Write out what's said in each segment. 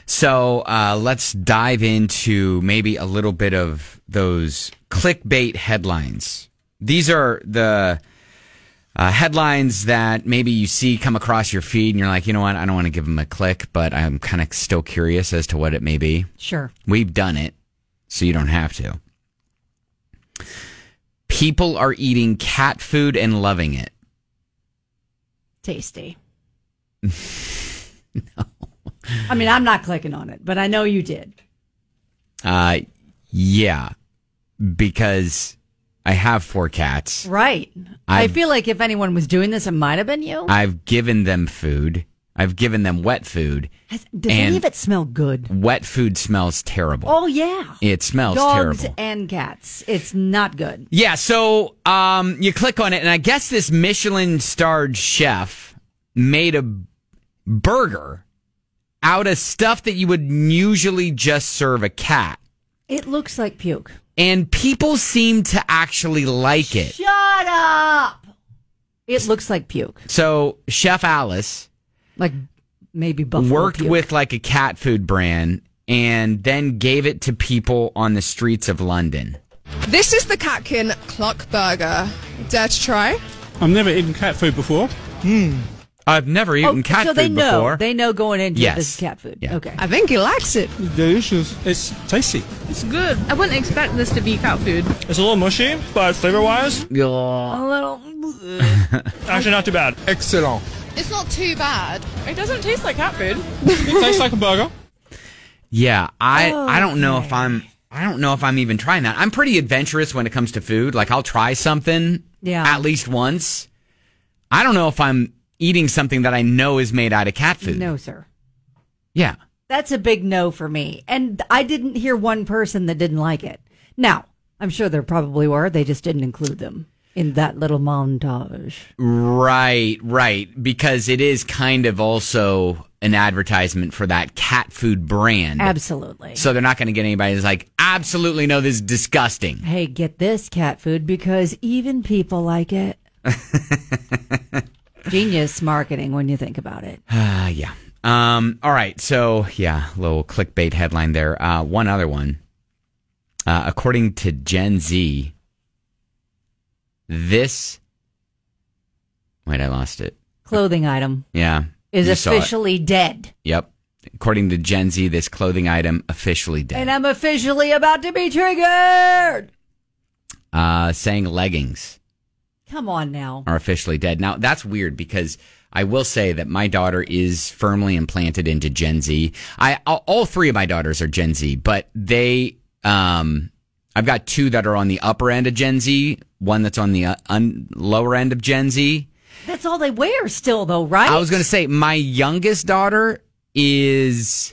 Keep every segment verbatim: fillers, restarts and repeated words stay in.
So uh, let's dive into maybe a little bit of those clickbait headlines. These are the uh, headlines that maybe you see come across your feed and you're like, you know what, I don't want to give them a click, but I'm kind of still curious as to what it may be. Sure. We've done it, so you don't have to. People are eating cat food and loving it. Tasty. No. I mean, I'm not clicking on it, but I know you did. Uh, yeah, because I have four cats. Right. I've, I feel like if anyone was doing this, it might have been you. I've given them food. I've given them wet food. Has, does any of it smell good? Wet food smells terrible. Oh, yeah. It smells Dogs terrible. and cats. It's not good. Yeah, so um, you click on it, and I guess this Michelin-starred chef made a burger out of stuff that you would usually just serve a cat. It looks like puke. And people seem to actually like it. Shut up! It looks like puke. So Chef Alice... Like maybe buffalo worked puke. with like a cat food brand and then gave it to people on the streets of London. This is the Catkin Cluck Burger. Dare to try? I've never eaten cat food before. Hmm. I've never eaten oh, cat so food they know. before. They know going into yes. it, this is cat food. Yeah. Okay. I think he likes it. It's delicious. It's tasty. It's good. I wouldn't expect this to be cat food. It's a little mushy, but flavor-wise, A little. actually not too bad. Excellent. It's not too bad. It doesn't taste like cat food. It tastes like a burger. Yeah, I Oh, I don't know okay. if I'm I don't know if I'm even trying that. I'm pretty adventurous when it comes to food. Like I'll try something Yeah. at least once. I don't know if I'm eating something that I know is made out of cat food. No, sir. Yeah. That's a big no for me. And I didn't hear one person that didn't like it. Now, I'm sure there probably were. They just didn't include them in that little montage. Right, right. Because it is kind of also an advertisement for that cat food brand. Absolutely. So they're not going to get anybody who's like, absolutely no, this is disgusting. Hey, get this cat food because even people like it. Genius marketing when you think about it. Uh, yeah. Um, all right. So, yeah, little clickbait headline there. Uh, one other one. Uh, according to Gen Z, this... Wait, I lost it. Clothing item Yeah. is you saw it. officially dead. Yep. According to Gen Z, this clothing item officially dead. And I'm officially about to be triggered. Uh, saying leggings Come on now. are officially dead. Now, that's weird because I will say that my daughter is firmly implanted into Gen Z. I all all three of my daughters are Gen Z, but they, um, I've got two that are on the upper end of Gen Z, one that's on the uh, un- lower end of Gen Z. That's all they wear still, though, right? I was going to say my youngest daughter is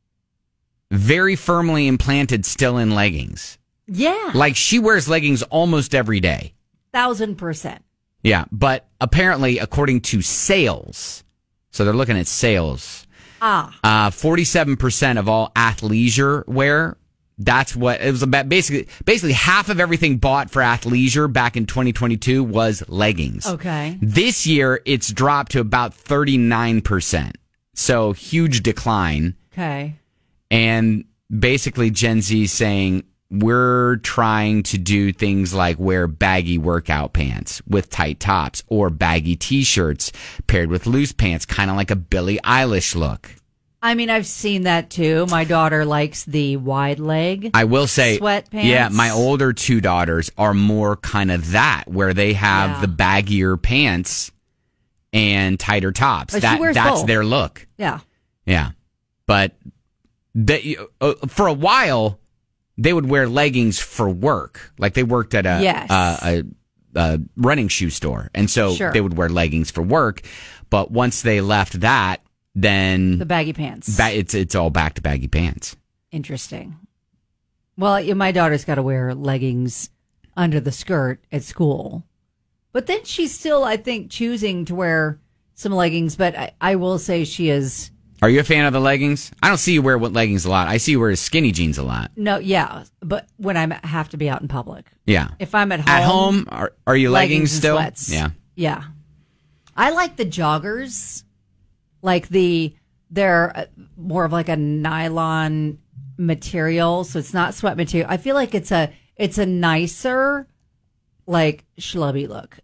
very firmly implanted still in leggings. Yeah. Like she wears leggings almost every day. Thousand percent. Yeah, but apparently, according to sales, so they're looking at sales, Ah. uh, forty-seven percent of all athleisure wear, that's what, it was about basically, basically half of everything bought for athleisure back in twenty twenty-two was leggings. Okay. This year, it's dropped to about thirty-nine percent. So, huge decline. Okay. And basically, Gen Z saying, we're trying to do things like wear baggy workout pants with tight tops or baggy t-shirts paired with loose pants, kind of like a Billie Eilish look. I mean, I've seen that too. My daughter likes the wide leg. I will say, sweatpants. yeah, my older two daughters are more kind of that, where they have Yeah. the baggier pants and tighter tops. But she that wears that's both. their look. Yeah. Yeah, but they, uh, for a while they would wear leggings for work, like they worked at a Yes. uh, a, a running shoe store, and so Sure. they would wear leggings for work. But once they left that, then The baggy pants. ba- it's it's all back to baggy pants. Interesting. Well, yeah, my daughter's got to wear leggings under the skirt at school. But then she's still, I think, choosing to wear some leggings. But I, I will say she is. Are you a fan of the leggings? I don't see you wear leggings a lot. I see you wear skinny jeans a lot. No, yeah. But when I have to be out in public. Yeah. If I'm at home. At home, are, are you leggings, leggings and still? sweats. Yeah. Yeah. I like the joggers, like the they're uh, more of like a nylon material, so it's not sweat material. I feel like it's a it's a nicer, like schlubby look.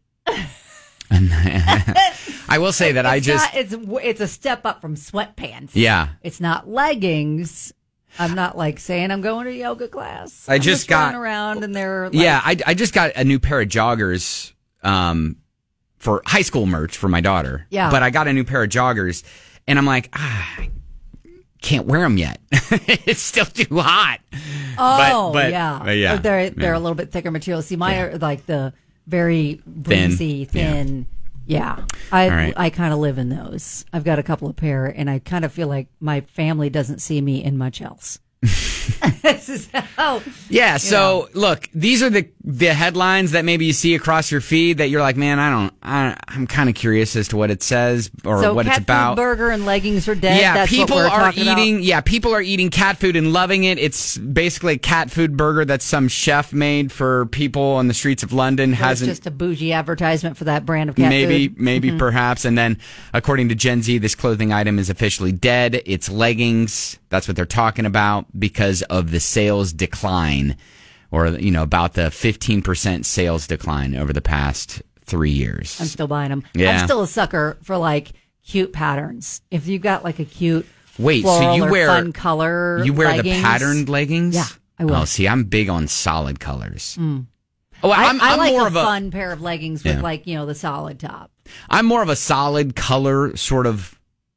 I will say that I It's just not- it's it's a step up from sweatpants. yeah. It's not leggings. I'm not like saying I'm going to yoga class. I I'm just got- running around and they're like, Yeah, I, I just got a new pair of joggers um, for high school merch for my daughter. Yeah. But I got a new pair of joggers, and I'm like, ah, I can't wear them yet. It's still too hot. Oh, But- but- yeah. but yeah, They're, they're yeah. a little bit thicker material. See, mine are like the very breezy, Thin. thin. Yeah. I All right. I kind of live in those. I've got a couple of pair, and I kind of feel like my family doesn't see me in much else. This is how. Yeah, so look, these are the the headlines that maybe you see across your feed that you're like, man, I don't, I, I'm kind of curious as to what it says or So what cat it's about. food burger and leggings are dead. Yeah, That's people what we're are talking eating. about. Yeah, people are eating cat food and loving it. It's basically a cat food burger that some chef made for people on the streets of London. It's Hasn't just a bougie advertisement for that brand of cat maybe, food. maybe, Mm-hmm. perhaps. And then, according to Gen Z, this clothing item is officially dead. It's leggings. That's what they're talking about because of the sales decline, or you know, about the fifteen percent sales decline over the past three years. I'm still buying them. Yeah. I'm still a sucker for like cute patterns. If you've got like a cute Wait, so floral you or wear fun color, you wear leggings, the patterned leggings? Yeah, I will. Oh, see, I'm big on solid colors. Oh, I, I'm, I I'm like more a of a fun pair of leggings with Yeah. like you know the solid top. I'm more of a solid color sort of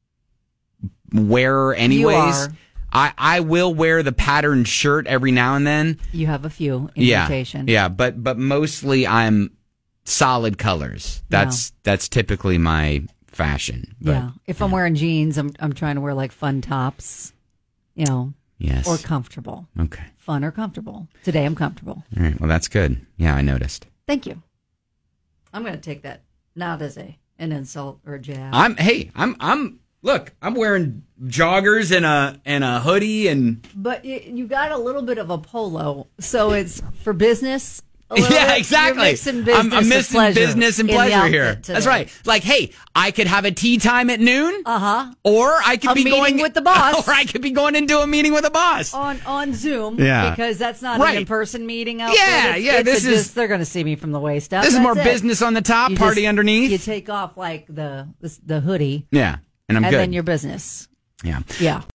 wearer anyways. are. I, I will wear the patterned shirt every now and then. You have a few in Yeah. rotation. Yeah, but but mostly I'm solid colors. That's that's typically my fashion. But, yeah. If I'm wearing jeans, I'm I'm trying to wear like fun tops, you know, Yes. or comfortable. Okay. Fun or comfortable. Today I'm comfortable. All right. Well, that's good. Yeah, I noticed. Thank you. I'm going to take that not as a an insult or a jab. I'm hey, I'm I'm look, I'm wearing joggers and a and a hoodie and But y- you got a little bit of a polo, so it's for business. A little yeah, bit. exactly. You're mixing business I'm, I'm with missing pleasure business and in the pleasure outfit here. today. That's right. Like, hey, I could have a tea time at noon, Uh huh. or I could A be meeting going with the boss. or I could be going into a meeting with a boss. On on Zoom, Yeah. because that's not Right. an in person meeting out Yeah, there. It's- yeah, it's this a is- just, they're going to see me from the waist up. This is more That's it. business on the top, You party just- underneath. You take off like the the, the hoodie, yeah, and I'm and good. then your business. yeah. Yeah.